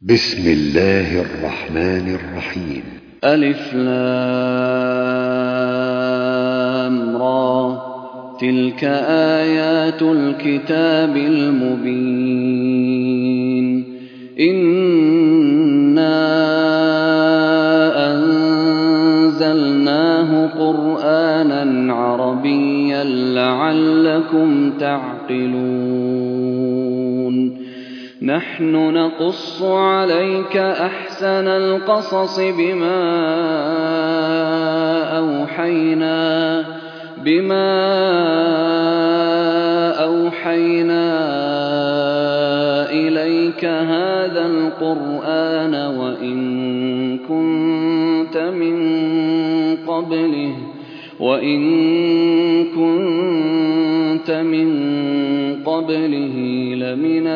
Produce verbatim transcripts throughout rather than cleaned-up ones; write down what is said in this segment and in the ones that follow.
بسم الله الرحمن الرحيم. ألف لام را، تلك آيات الكتاب المبين. إنا أنزلناه قرآنا عربيا لعلكم تعقلون. نحن نقص عليك أحسن القصص بما أوحينا بما أوحينا إليك هذا القرآن وإن كنت من قبله وإن كنت من قبله لمن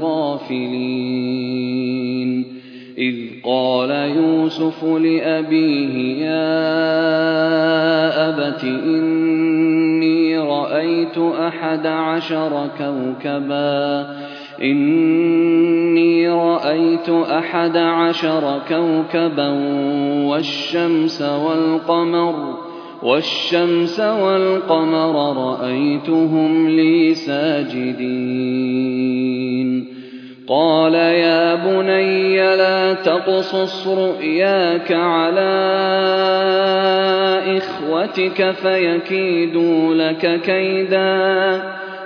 الغافلين. إذ قال يوسف لأبيه يا أبت إني رأيت أحد عشر كوكبا إني رأيت أحد عشر كوكبا والشمس والقمر والشمس والقمر رأيتهم لي ساجدين. قال يا بني لا تقصص رؤياك على إخوتك فيكيدوا لك كيدا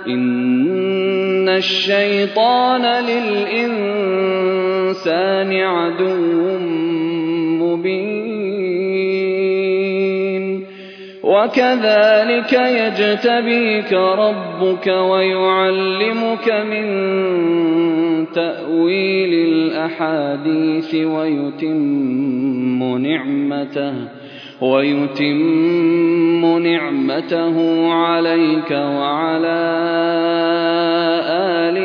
إن الشيطان للإنسان عدو مبين. وكذلك يجتبيك ربك ويعلمك من تأويل الأحاديث ويتم نعمته ويتم نعمته عليك وعلى آل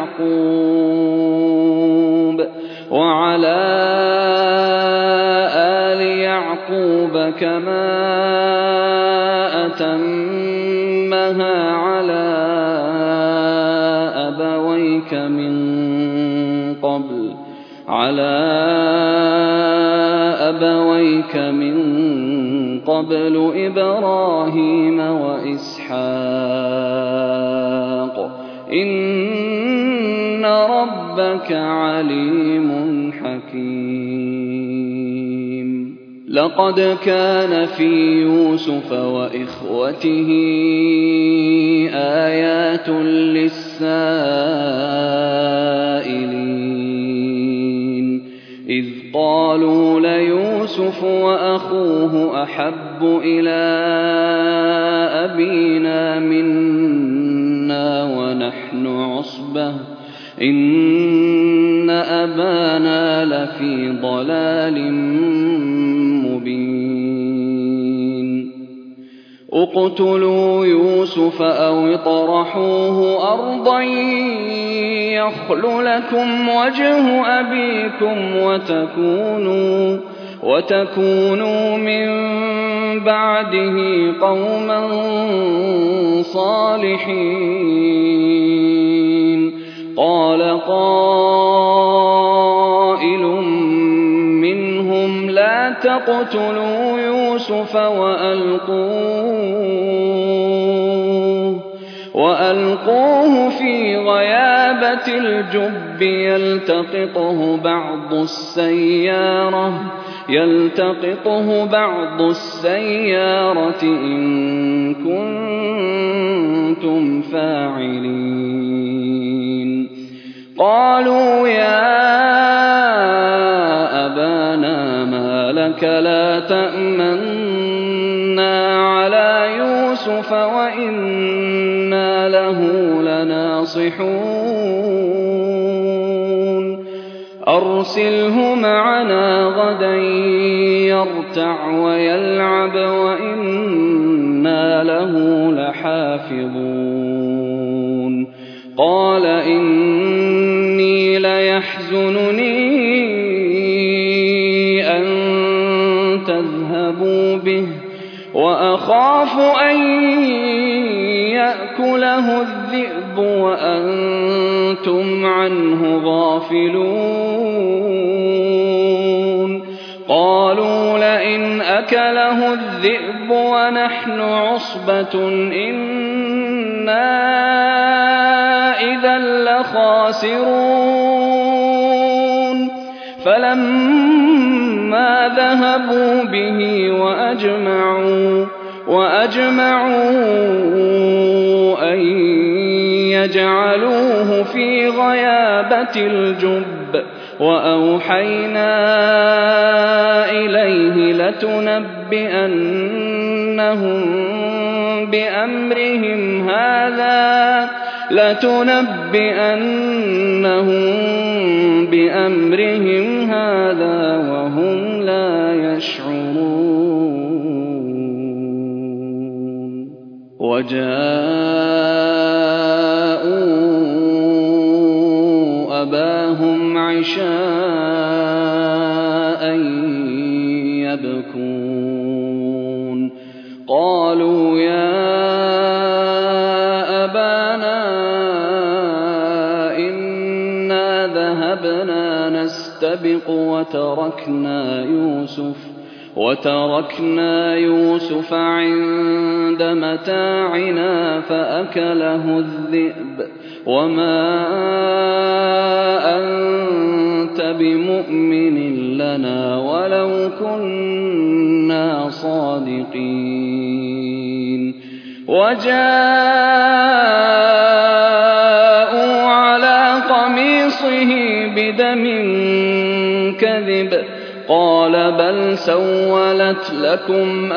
يعقوب وعلى آل يعقوب كما أتمها على أبويك من قبل على أبويك من قبل إبراهيم وإسحاق إن ربك عليم حكيم. لقد كان في يوسف وإخوته آيات للسائلين إذ قالوا ليوسف وأخوه أحب إلى أبينا منا ونحن عصبة إن أبانا لفي ضلال مبين. اقتلوا يوسف أو اطرحوه أرضا يخل لكم وجه أبيكم وتكونوا, وتكونوا من بعده قوما صالحين. قال قائل منهم لا تقتلوا يوسف وألقوه, وألقوه في غيابة الجب يلتقطه بعض السيارة يلتقطه بعض السيارة إن كنتم فاعلين. قالوا يا أبانا ما لك لا تأمنا على يوسف وإنا له لناصحون. أرسله معنا غدا يرتع ويلعب وإنا له لحافظون. قال إني ليحزنني أن تذهبوا به وأخاف أن يأكله الذئب وأنتم عنه غافلون. فأكله الذئب ونحن عصبة إنا إذا لخاسرون فلما ذهبوا به وأجمعوا, وأجمعوا أن يجعلوه في غيابة الجب وأوحينا إليه لتنبئنهم بأمرهم هذا لتنبئنهم بأمرهم هذا وهم لا يشعرون وجاءوا أباهم عشاء يبكون قالوا يا أبانا إنا ذهبنا نستبق وتركنا يوسف وتركنا يوسف عند متاعنا فأكله الذئب وما أنت بمؤمن لنا ولو كنا صادقين وجاءوا على قميصه بدم كذب قال بل سولت لكم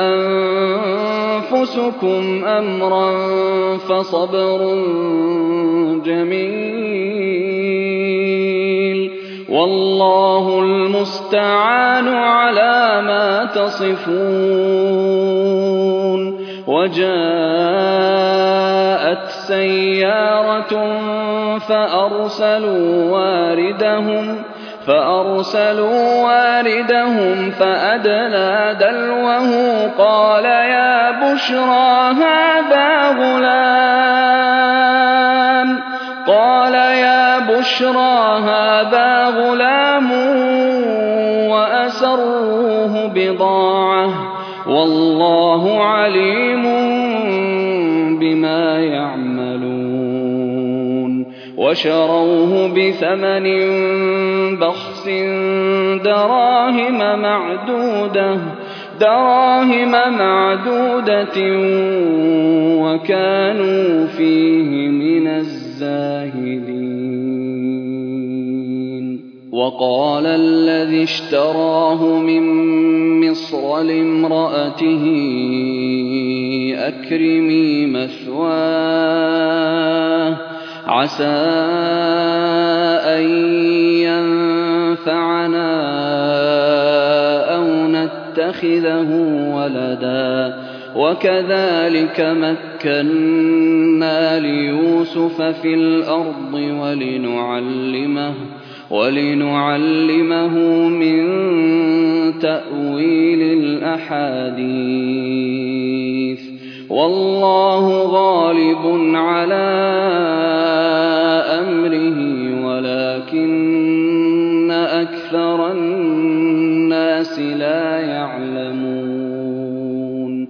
أنفسكم أمرا فصبر جميل والله المستعان على ما تصفون وجاءت سيارة فأرسلوا واردهم فأرسلوا واردهم فأدلى دلوه قال يا بشرى هذا غلام قال يا بشرى هذا غلام وأسروه بضاعة والله عليم بما يعملون وشروه بثمن بخس دراهم معدودة دراهم معدودة وكانوا فيه من الزاهدين وقال الذي اشتراه من مصر لامرأته أكرمي مثواه عسى أن ينفعنا أو نتخذه ولدا وكذلك مكنا ليوسف في الأرض ولنعلمه ولنعلمه من تأويل الأحاديث والله غالب على أمره ولكن أكثر الناس لا يعلمون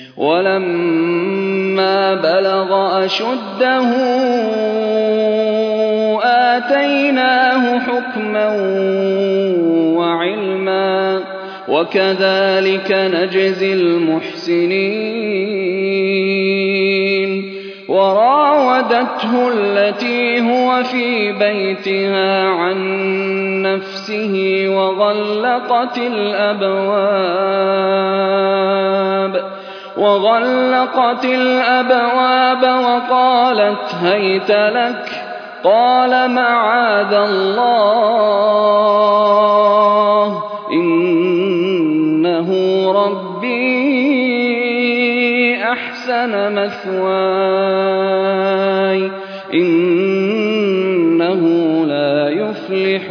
ولما بلغ أشده آتيناه حكما وعلما وكذلك نجزي المحسنين وراودته التي هو في بيتها عن نفسه وغلقت الأبواب وغلقت الأبواب وقالت هيت لك قال معاذ الله إنه ربي أحسن مثواي إنه لا يفلح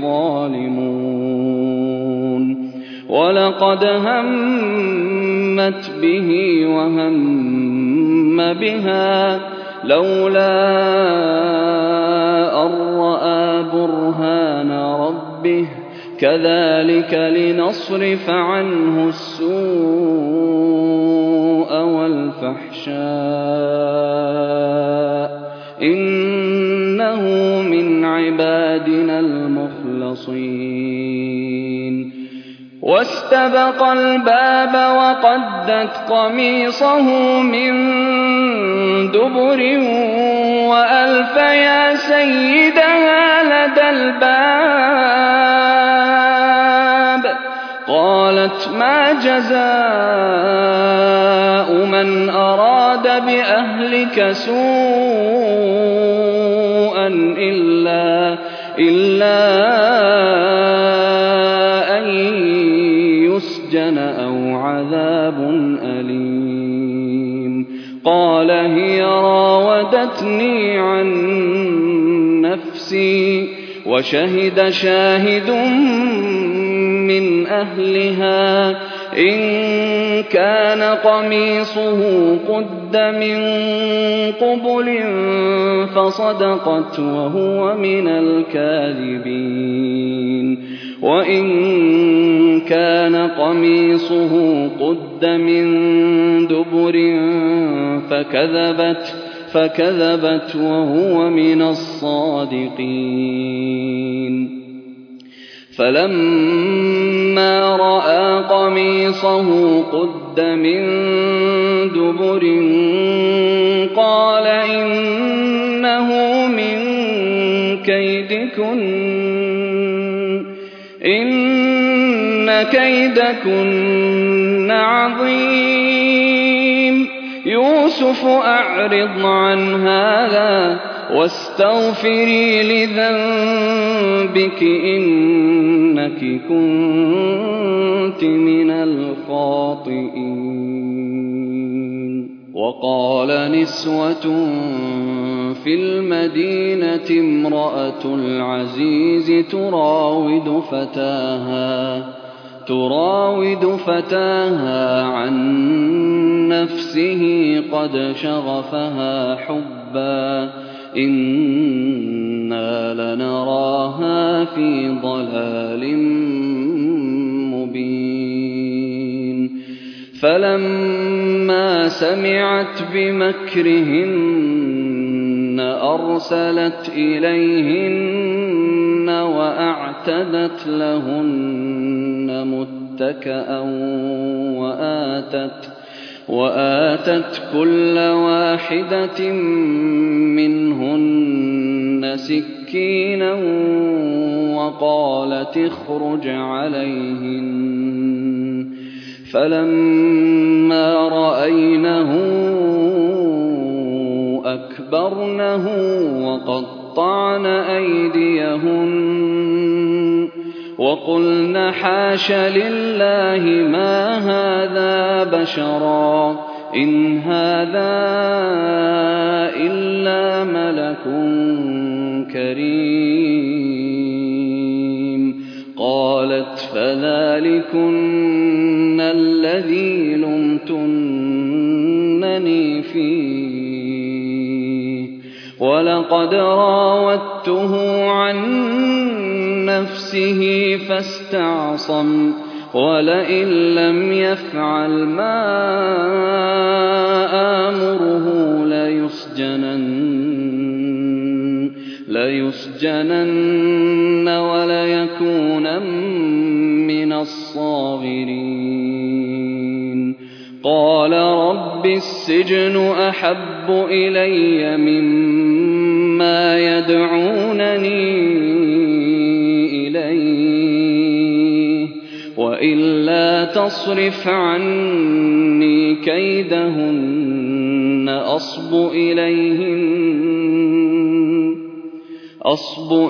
الظالمون ولقد همت به وهم بها لولا أن رأى برهان ربه كذلك لنصرف عنه السوء والفحشاء إنه من عبادنا المخلصين واستبق الباب وقدت قميصه من دبر وألف يا سيدها لدى الباب قالت ما جزاء من أراد بأهلك سوءا إلا, إلا أن يسجن أو عذاب أليم قال هي راودتني عن نفسي وشهد شاهد من أهلها إن كان قميصه قد من قبل فصدقت وهو من الكاذبين وإن كان قميصه قد من دبر فكذبت فكذبت وهو من الصادقين فلما رأى قميصه قد من دبر قال إنه من كيدكن إن كيدكن عظيم يوسف أعرض عن هذا واستغفري لذنبك إنك كنت من الخاطئين وقال نسوة في المدينة امرأة العزيز تراود فتاها تراود فتاها عن نفسه قد شغفها حبا إنا لنراها في ضلال مبين فلما سمعت بمكرهن أرسلت إليهن وأعتدت لهن متكئا وآتت وآتت كل واحدة منهن سكينا وقالت اخرج عليهن فلما رأينه أكبرنه وقطعن أيديهن وقلن حاش لله ما هذا بشرا إن هذا إلا ملك كريم قالت فذلكن الذي لمتنني فيه ولقد راودته عن نفسه فاستعصم ولئن لم يفعل ما آمره ليسجنن, ليسجنن وليكونن من الصاغرين قال رب السجن أحب إلي مما يدعونني إليه وإلا تصرف عني كيدهن أصب إليهن أصب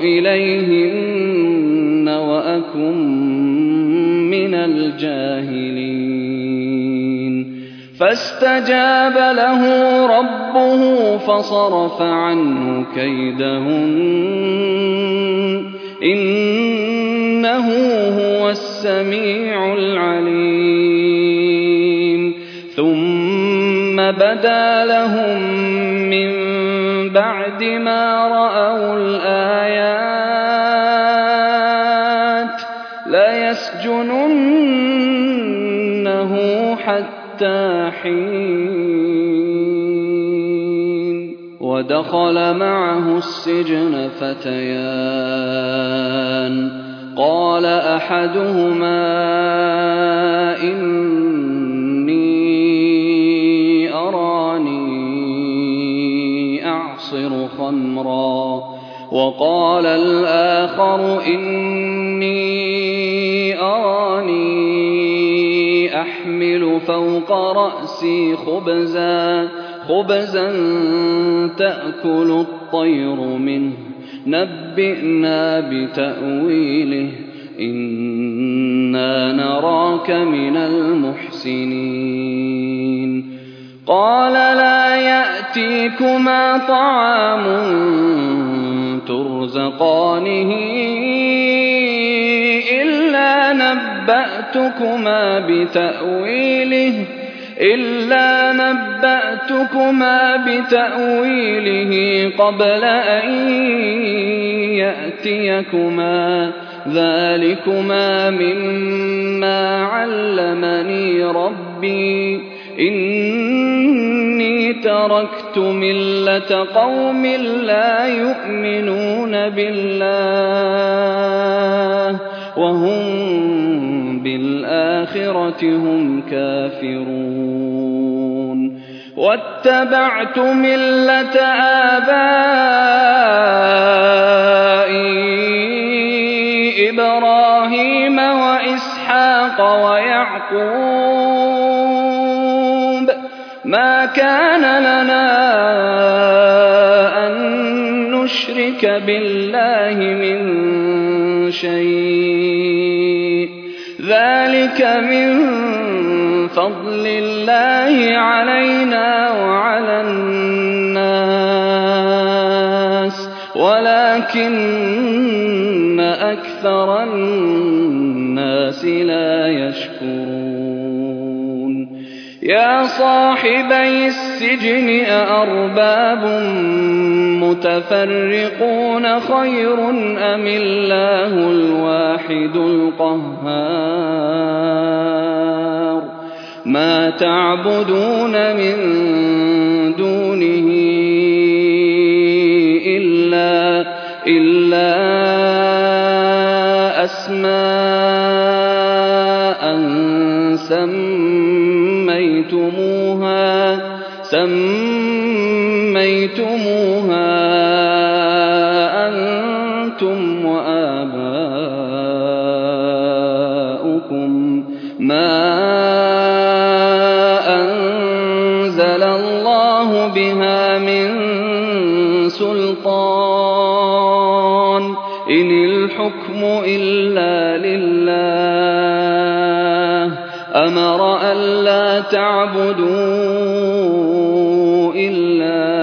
إليهن وأكن من الجاهلين فاستجاب له ربه فصرف عنه كيدهن إنه هو السميع العليم ثم بدا لهم من بعد ما رأوا الآيات لَيَسْجُنُنَّهُ حَتَّىٰ حِينٍ ودخل معه السجن فتيان قال أحدهما إني أراني أعصر خمرا وقال الآخر إني أراني أحمل فوق رأسي خبزا خبزا تأكل الطير منه نبئنا بتأويله إنا نراك من المحسنين قال لا يأتيكما طعام ترزقانه إلا نبأتكما بتأويله إلا نبأتكما بتأويله قبل أن يأتيكما ذلكما مما علمني ربي إني تركت ملة قوم لا يؤمنون بالله وهم بالآخرة هم كافرون واتبعت ملة آبائي إبراهيم وإسحاق ويعقوب ما كان لنا أن نشرك بالله من شيء ذلك من فضل الله علينا وعلى الناس ولكن أكثر الناس لا يشكرون يا صاحبي السجن أأرباب متفرقون خير أم الله الواحد القهار ما تعبدون من دونه إلا, إلا أسماء سميتموها سميتموها أنتم وآباؤكم ما أنزل الله بها من سلطان إن الحكم إلا لله أمر ألا تعبدوا إلا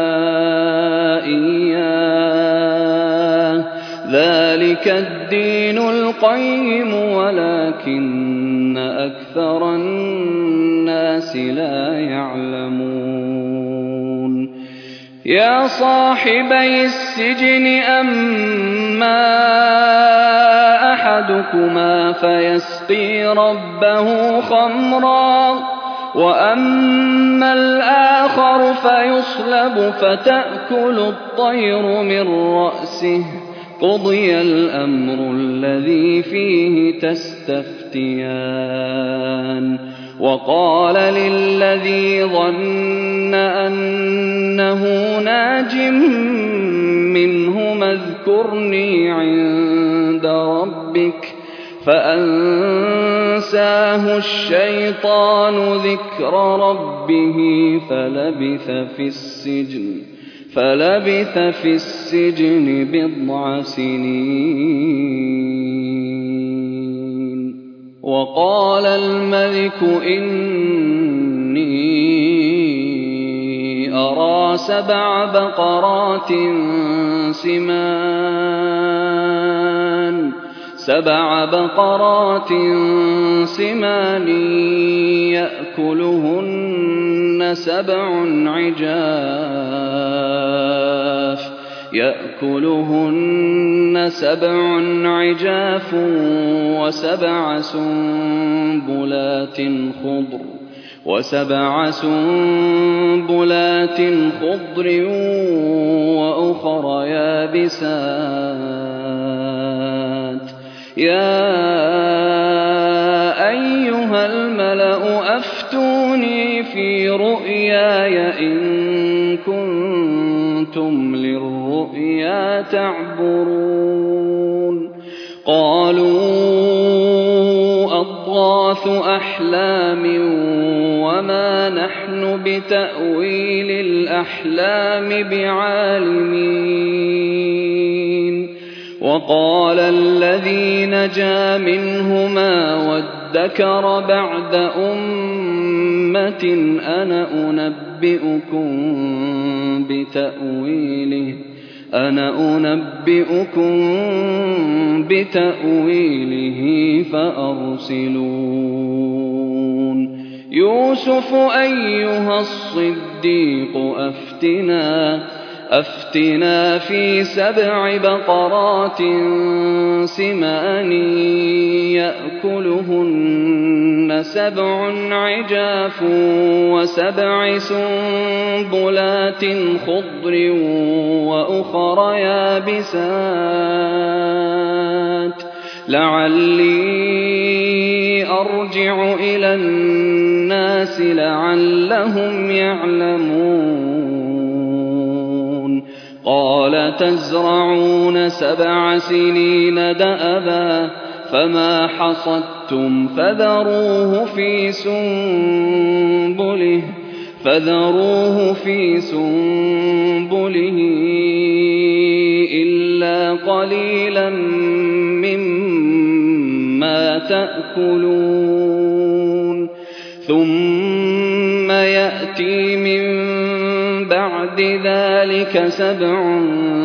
إياه ذلك الدين القيم ولكن أكثر الناس لا يعلمون يا صاحبي السجن أما أحدكما فيسقي ربه خمرا وأما الآخر فيصلب فتأكل الطير من رأسه قضي الأمر الذي فيه تستفتيان وقال للذي ظن أنه ناج منهما اذكرني عند ربك فأنساه الشيطان ذكر ربه فلبث في السجن فلبث في السجن بضع سنين وقال الملك إني أرى سبع بقرات سمان سبع بقرات سمان يأكلهن سبع عجاف يأكلهن سبع عجاف وسبع سنبلات خضر وسبع سنبلات خضر وأخر يابسات يا أيها الملأ أفتوني في رؤياي إن كنتم للرؤيا تعبرون قالوا أضغاث أحلام وما نحن بتأويل الأحلام بعالمين وقال الذي نجا منهما وادكر بعد أمة أنا أنبئكم بتأويله أنا أنبئكم بتأويله فأرسلون يوسف أيها الصديق أفتنا أفتنا في سبع بقرات سمان يأكلهن سبع عجاف وسبع سنبلات خضر وأخر يابسات لعلي أرجع إلى الناس لعلهم يعلمون قال تزرعون سبع سنين دأبا فما حصدتم فذروه في سنبله فذروه في سنبله إلا قليلا مما تأكلون ثم يأتي من بعد ذلك سبع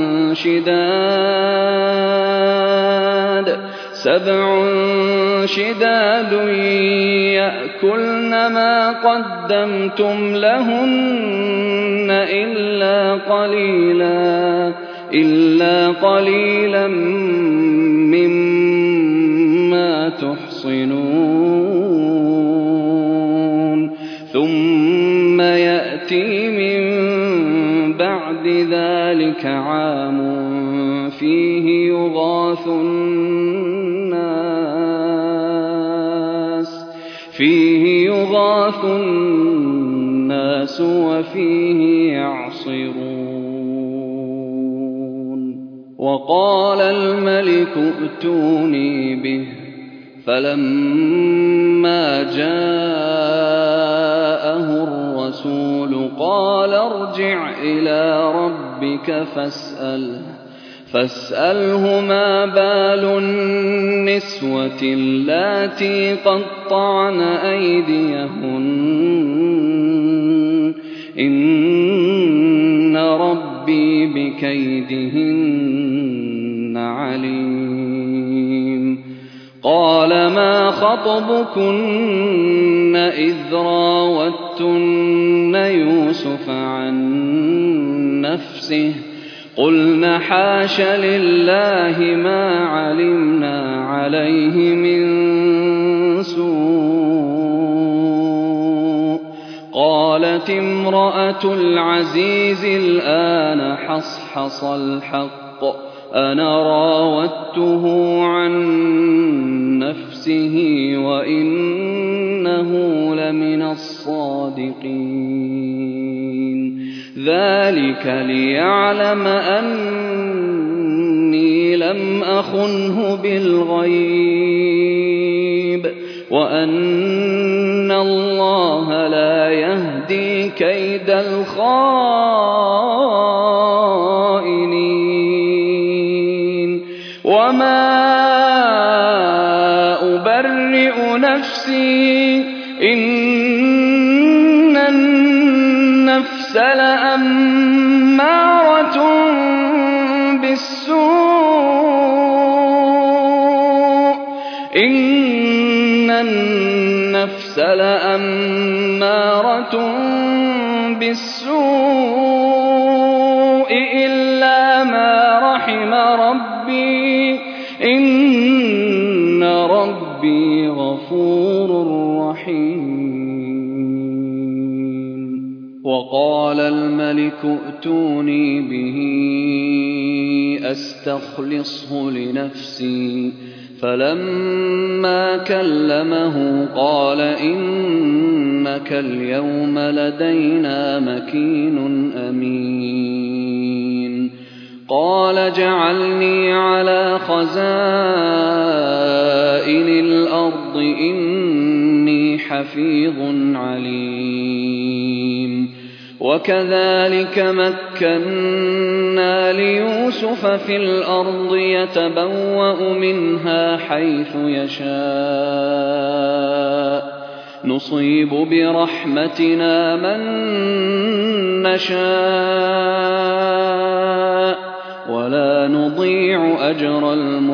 شداد سبع شداد يأكلن ما قدمتم لهن إلا قليلا إلا قليلا مما تحصنون ثم يأتي من بعد ذلك عام فيه يغاث الناس فيه يغاث الناس وفيه يعصرون وقال الملك ائتوني به فلما جاءه الرسول قال ارجع إلى ربك فاسأله فاسأله ما بال النسوة اللاتي قطعن أيديهن إن ربي بكيدهن عليم قال ما خطبكن إذ راوتن يوسف عن نفسه قلن حاش لله ما علمنا عليه من سوء قالت امرأة العزيز الآن حصحص الحق أنا راودته عن نفسه وإنه لمن الصادقين ذلك ليعلم أني لم أخنه بالغيب وأن الله لا يهدي كيد الخائنين وما أبرئ نفسي إن النفس لأمارة بالسوء إن النفس لأمارة بالسوء إلا ما ربي غفور رحيم. وقال الملك ائتوني به أستخلصه لنفسي، فلما كلمه قال إنك اليوم لدينا مكين أمين. قال اجعلني على خزائن الأرض إني حفيظ عليم. وكذلك مكنا ليوسف في الأرض يتبوأ منها حيث يشاء نصيب برحمتنا من نشاء ولا نضيع أجر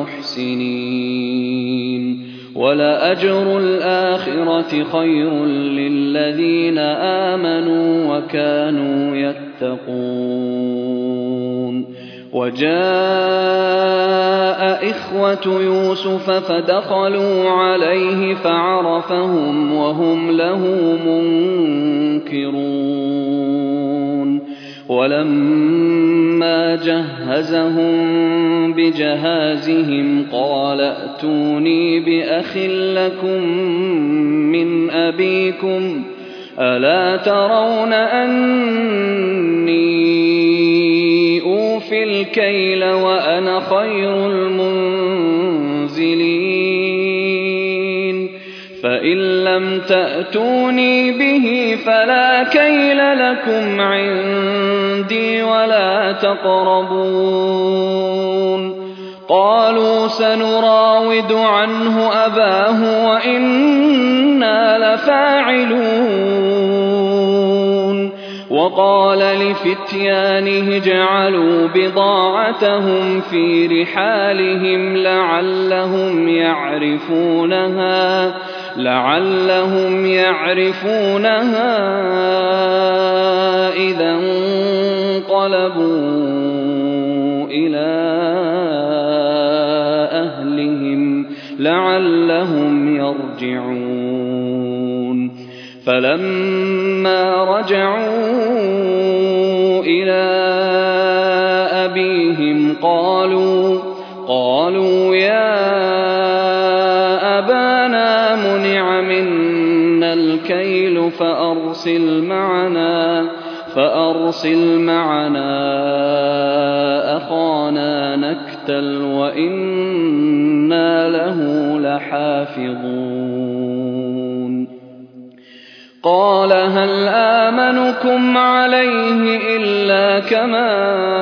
المحسنين. ولأجر الآخرة خير للذين آمنوا وكانوا يتقون. وجاء إخوة يوسف فدخلوا عليه فعرفهم وهم له منكرون. ولما جهزهم بجهازهم قال ائتوني بأخ لكم من أبيكم ألا ترون أني أوفي الكيل وأنا خير المنزلين؟ فإن لم تأتوني به فلا كيل لكم عندي ولا تقربون. قالوا سنراود عنه أباه وإنا لفاعلون. وقال لفتيانه اجعلوا بضاعتهم في رحالهم لعلهم يعرفونها لعلهم يعرفونها إذا انقلبوا إلى أهلهم لعلهم يرجعون. فلما رجعوا إلى أبيهم قالوا قالوا يا أبانا منع منا الكيل فأرسل معنا فأرسل معنا أخانا نكتل وإنا له لحافظون. قال هل آمنكم عليه إلا كما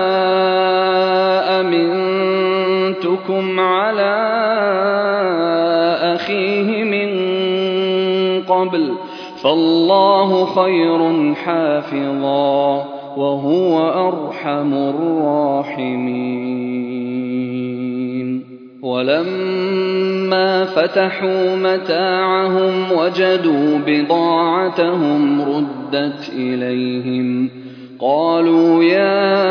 أمنتكم على أخيه من قبل فالله خير حافظا وهو أرحم الراحمين. ولما فتحوا متاعهم وجدوا بضاعتهم ردت إليهم قالوا يا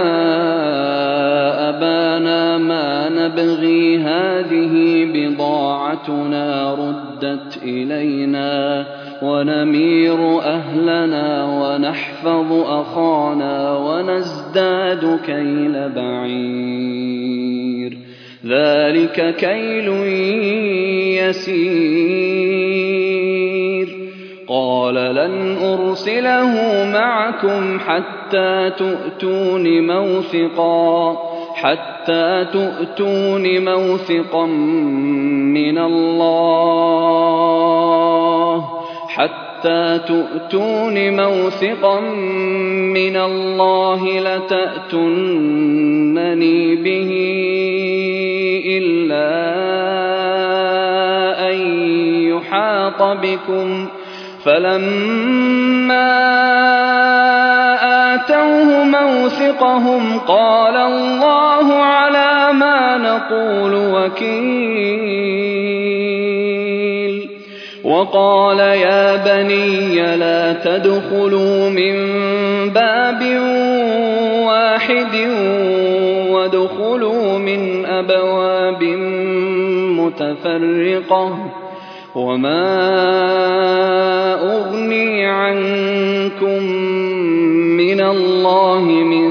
أبانا ما نبغي هذه بضاعتنا ردت إلينا ونمير أهلنا ونحفظ أخانا ونزداد كيل بعير ذلك كيل يسير. قال لن أرسله معكم حتى تؤتون موثقا حتى تؤتون موثقا من الله حتى تؤتون موثقا من الله لتأتونني به إلا أن يحاط بكم. فلما آتوه موثقهم قال الله على ما نقول وكيل. وقال يا بني لا تدخلوا من باب واحد وادخلوا من أبواب متفرقة وما أغني عنكم من الله من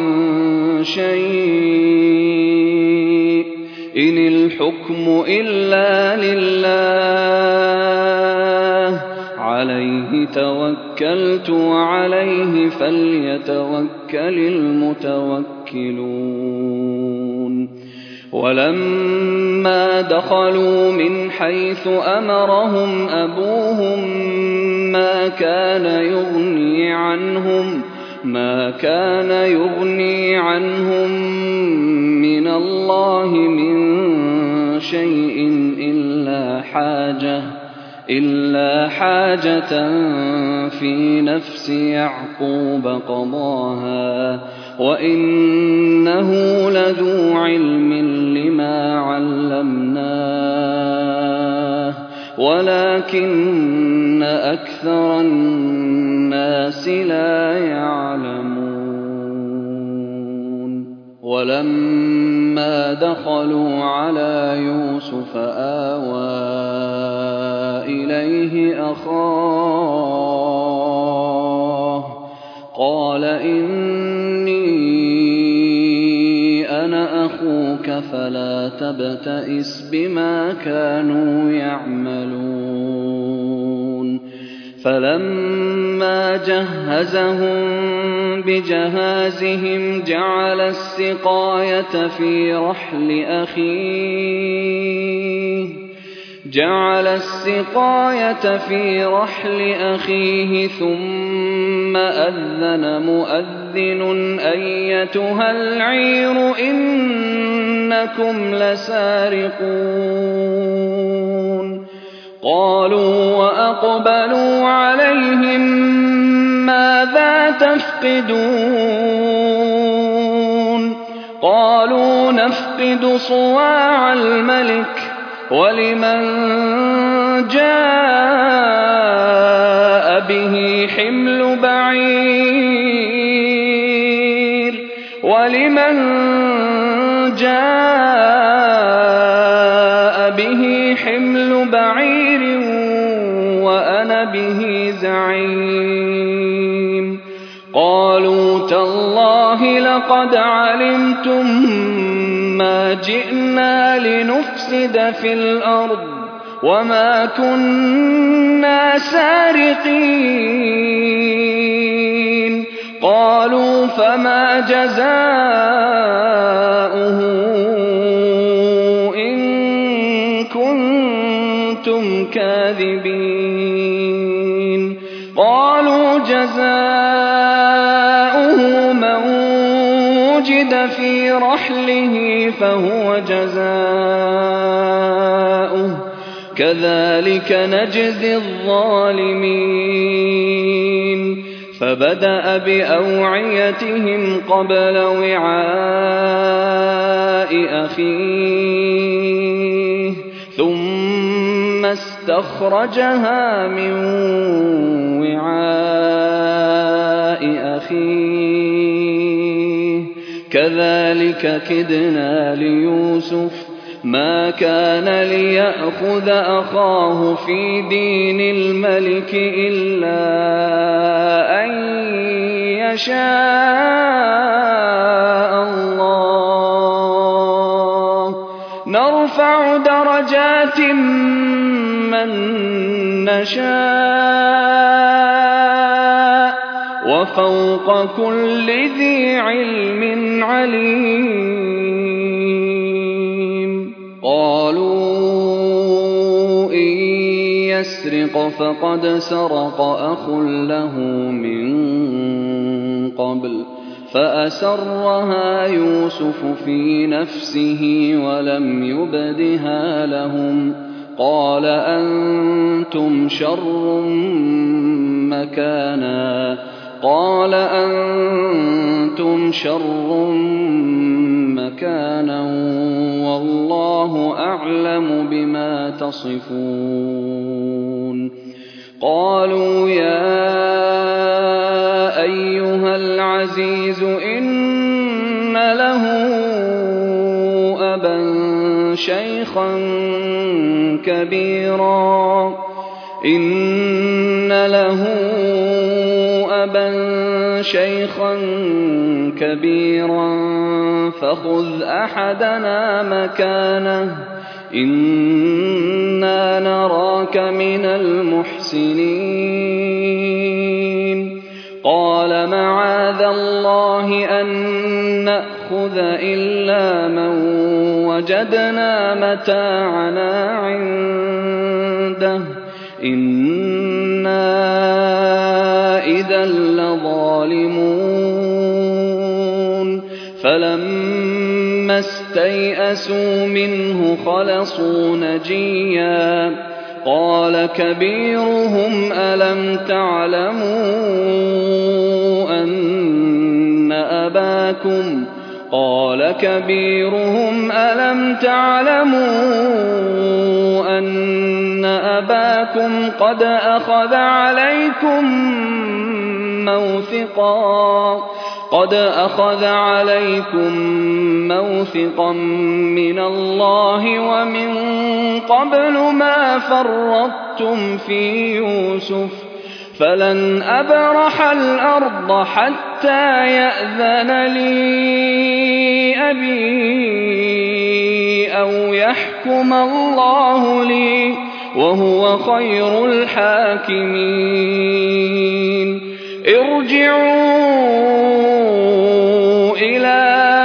شيء إن الحكم إلا لله عليه توكلت وعليه فليتوكل المتوكلون ولما دخلوا من حيث أمرهم أبوهم ما كان يغني عنهم ما كان يغني عنهم من الله من شيء إلا حاجة إلا حاجة في نفس يعقوب قضاها وإنه لذو علم لما علمناه ولكن أكثر الناس لا يعلمون ولما دخلوا على يوسف آوى إليه أخاه قال إني أنا أخوك فلا تبتئس بما كانوا يعملون فلما جهزهم بجهازهم جعل السقاية في رحل أخيه جعل السقاية في رحل أخيه ثم أذن مؤذن أيتها العير إنكم لسارقون قالوا وأقبلوا عليهم ماذا تفقدون قالوا نفقد صواع الملك ولمن جاء به حمل بعير ولمن جاء به حمل بعير وأنا به زعيم قالوا تالله لقد علمتم ما جئنا لنفسد في الأرض وما كنا سارقين قالوا فما جزاؤه إن كنتم كاذبين قالوا جزاؤه من وجد في رحله فهو جزاؤه كذلك نجزي الظالمين فبدأ بأوعيتهم قبل وعاء أخيه ثم استخرجها من وعاء أخيه كذلك كدنا ليوسف ما كان ليأخذ أخاه في دين الملك إلا أن يشاء الله نرفع درجات من نشاء وفوق كل ذي علم عليم قالوا إن يسرق فقد سرق أخ له من قبل فأسرها يوسف في نفسه ولم يبدها لهم قال أنتم شر مكانا قال أنتم شر مكانا والله أعلم بما تصفون قالوا يا أيها العزيز إن له أبا شيخا كبيرا إن له أبا شيخا كبيرا فخذ أحدنا مكانه إنا نراك من المحسنين قال معاذ الله أن نأخذ إلا من وجدنا متاعنا عنده إنا إذا لظالمون فلما استيئسوا منه خلصوا نجيا قال كبيرهم ألم تعلموا أن أباكم قال كبيرهم ألم تعلموا أن أباكم قد أخذ عليكم موثقا قد أخذ عليكم موثقا من الله ومن قبل ما فرطتم في يوسف فلن أبرح الأرض حتى يأذن لي أبي أو يحكم الله لي وهو خير الحاكمين ارجعوا إلى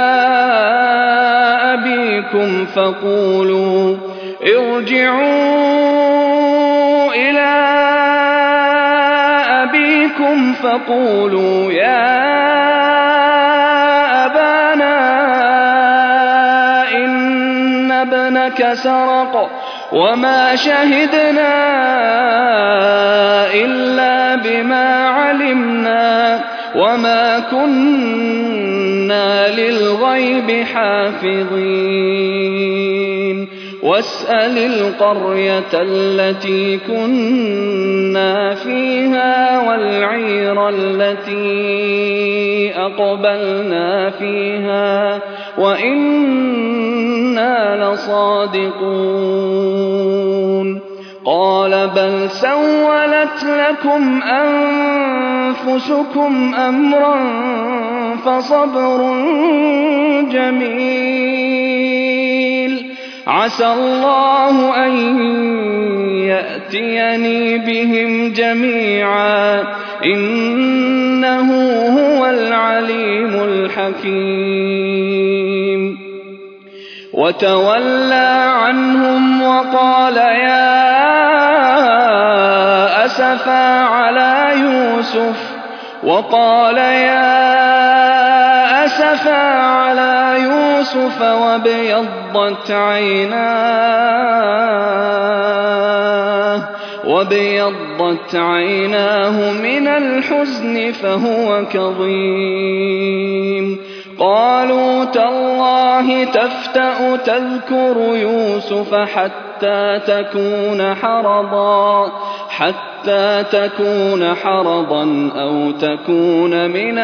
أبيكم فقولوا ارجعوا إلى أبيكم فقولوا يا أبانا إن ابنك سرق وما شهدنا إلا بما علمنا وما كنا للغيب حافظين واسأل القرية التي كنا فيها والعير التي أقبلنا فيها وإنا لصادقون قال بل سولت لكم أنفسكم أمرا فصبر جميل عسى الله أن يأتيني بهم جميعا إنه هو العليم الحكيم وتولى عنهم وقال يا أسفا على يوسف وقال يا أسفا على يوسف وابيضت عيناه وابيضت عيناه من الحزن فهو كظيم قالوا تالله تفتأ تذكر يوسف حتى تكون حرضا حتى تكون حرضا أو تكون من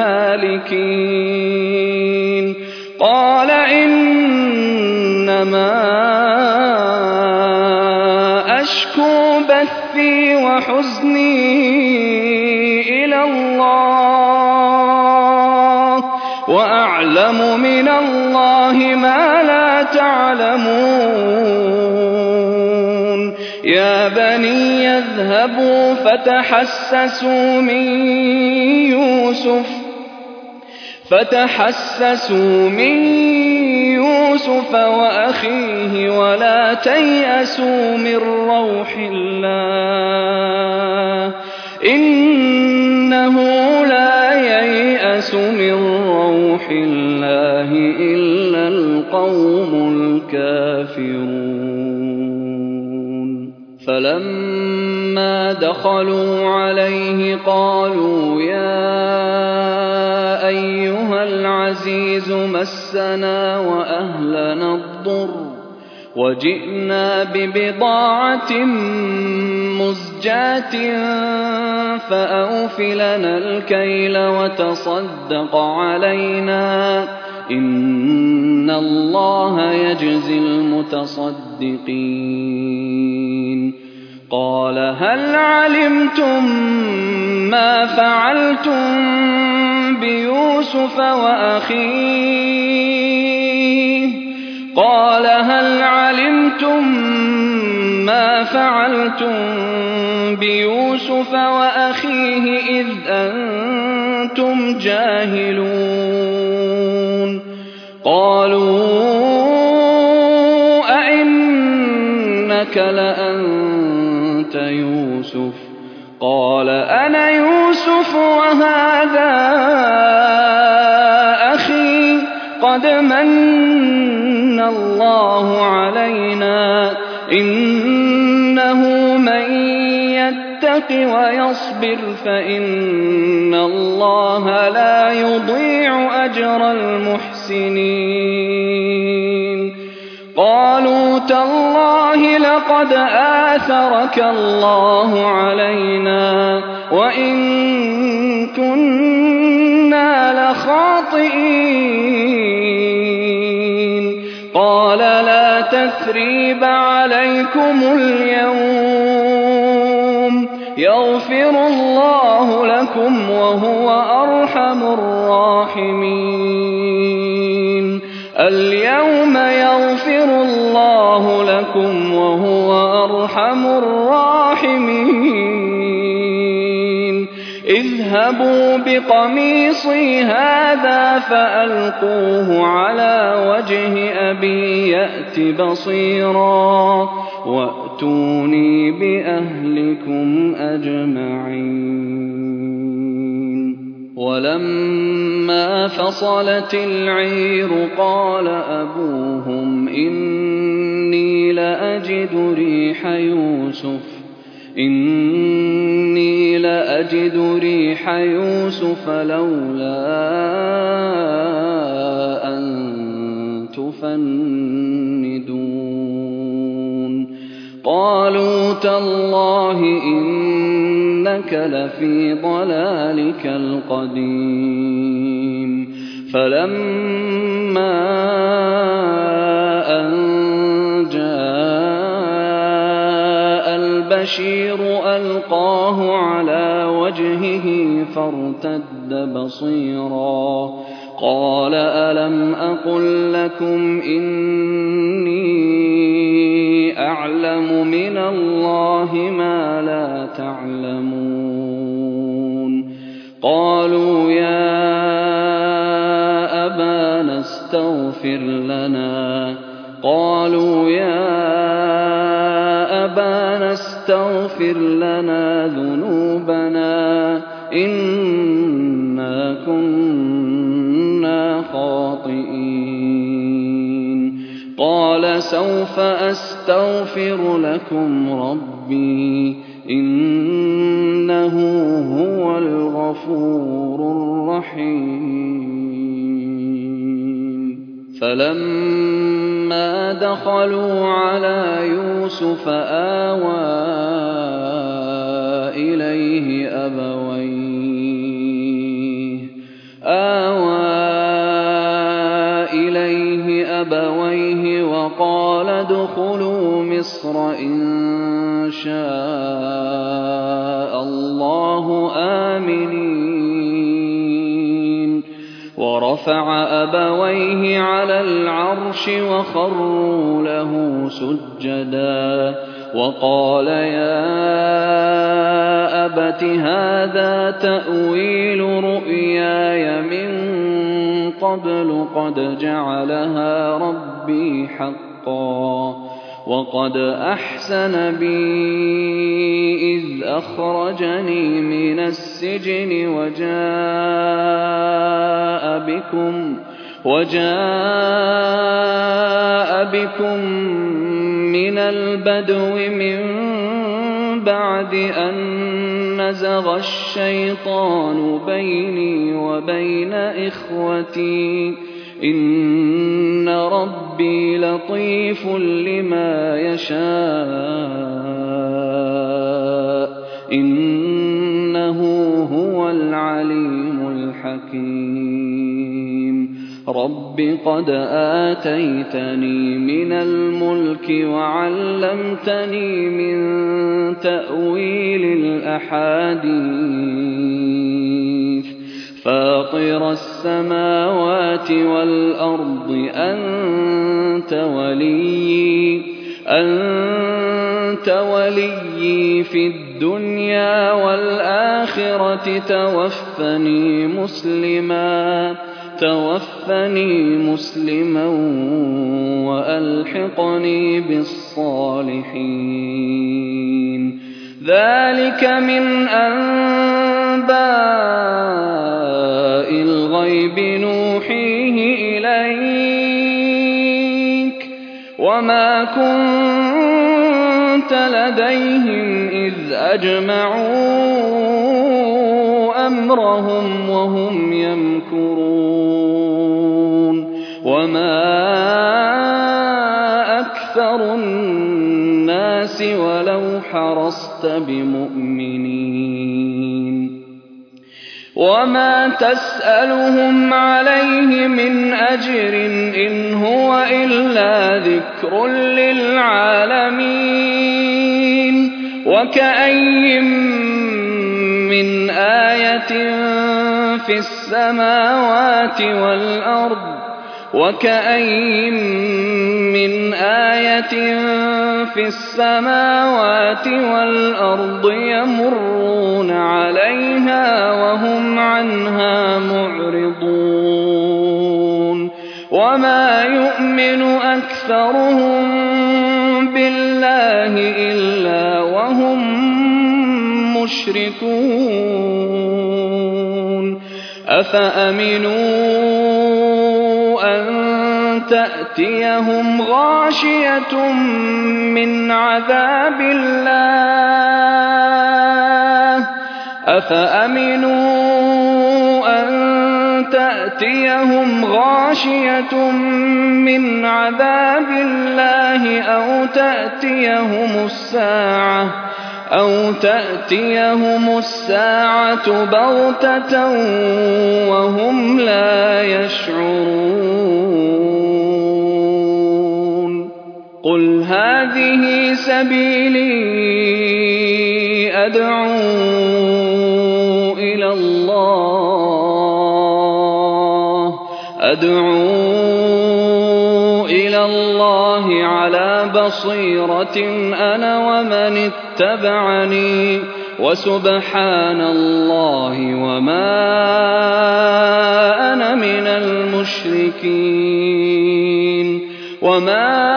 الهالكين قال إنما أشكو بثي وحزني إلى الله وأعلم من الله ما لا تعلمون يا بني يذهبوا فتحسسوا من يوسف فتحسسوا من يوسف وأخيه ولا تيأسوا من روح الله إنه لا ييأس من روح الله إلا القوم الكافرون فلما دخلوا عليه قالوا يا أيها العزيز مسنا وأهلنا الضر وجئنا ببضاعة مزجاة فأوف لنا الكيل وتصدق علينا إن الله يجزي المتصدقين قال هل علمتم ما فعلتم بيوسف وأخيه قال هل علمتم ما فعلتم بيوسف وأخيه إذ أنتم جاهلون قالوا أئنك لأنت يوسف قال أنا يوسف وهذا أخي قد من الله علينا إنه من يتق ويصبر فإن الله لا يضيع أجر المحسنين قالوا تالله لقد آثرك الله علينا وإن كنا لخاطئين قال لا تثريب عليكم اليوم يغفر الله لكم وهو أرحم الراحمين اليوم يغفر الله لكم وهو أرحم الراحمين اذهبوا بقميصي هذا فألقوه على وجه أبي يأت بصيرا وأتوني بأهلكم أجمعين ولما فصلت العير قال أبوهم إني لأجد ريح يوسف إني لأجد ريح يوسف لولا أن تفندون قالوا تالله إنك لفي ضلالك القديم فلما أن جاء البشير ألقاه على وجهه فارتد بصيرا قال ألم أقل لكم إني أعلم من الله ما لا تعلمون قالوا يا أبانا استغفر لنا قالوا يا أبانا استغفر لنا ذنوبنا إنا كنا خاطئين قال سوف أستغفر لكم ربي إنه هو الغفور الرحيم فلما دخلوا على يوسف آوى إليه أبويه آوى إليه أبويه وقال ادخلوا مصر إن شاء الله آمنين ورفع أبويه على العرش وخروا له سجدا وقال يا أبت هذا تأويل رؤياي من قبل قد جعلها ربي حقا وقد أحسن بي إذ أخرجني من السجن وجاء بكم وجاء بكم من البدو من بعد أن نزغ الشيطان بيني وبين إخوتي إن ربي لطيف لما يشاء إنه هو العليم الحكيم رب قد آتيتني من الملك وعلمتني من تأويل الأحاديث فاطر السماوات والأرض أنت وليي أنت وليي في الدنيا والآخرة توفني مسلما توفني مسلما وألحقني بالصالحين ذلك من أنباء الغيب نوحيه إليك وما كنت لديهم إذ أجمعوا أمرهم وهم يمكرون وما أكثر الناس ولو حرصت بمؤمنين وما تسألهم عليه من أجر إن هو إلا ذكر للعالمين وكأي من آية في السماوات والأرض وكأي من آية في السماوات والأرض يمرون عليها وهم عنها معرضون وما يؤمن أكثرهم بالله إلا وهم مشركون أفأمنوا أن تأتيهم غاشية من عذاب الله أفأمنوا أن تأتيهم غاشية من عذاب الله أو تأتيهم الساعة أو تأتيهم الساعة بغتة وهم لا يشعرون قل هذه سبيلي أدعو إلى الله أدعو إلى الله على بصيرة أنا ومن اتبعني وسبحان الله وما أنا من المشركين وما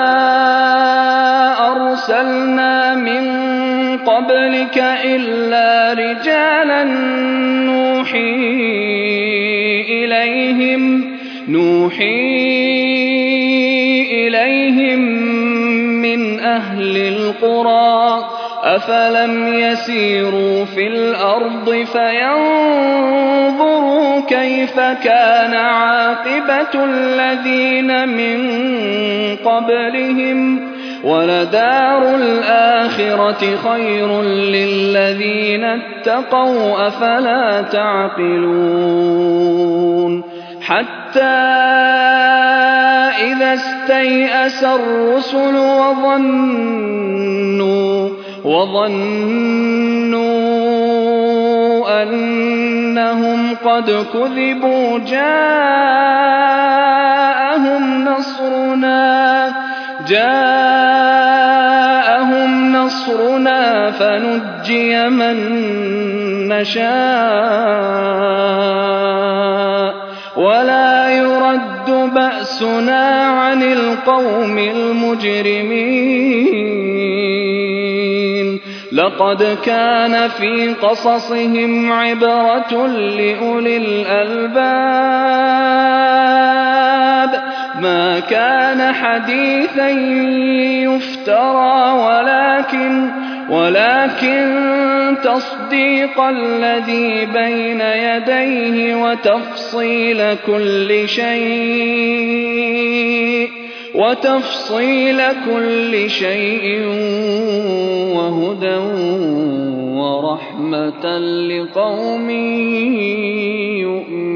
أرسلنا من قبلك إلا رجالا نوحي إليهم نوحي إليهم من أهل القرى أفلم يسيروا في الأرض فينظروا كيف كان عاقبة الذين من قبلهم ولدار الآخرة خير للذين اتقوا أفلا تعقلون حتى إذا استيأس الرسل وظنوا وظنوا أنهم قد كذبوا جاءهم نصرنا جاءهم نصرنا فنجي من نشاء ولا يرد بأسنا عن القوم المجرمين لقد كان في قصصهم عبرة لأولي الألباب ما كان حديثا يفترى ولكن ولكن تصديق الذي بين يديه وتفصيل كل شيء وتفصيل كل شيء وهدى ورحمة لقوم يؤمنون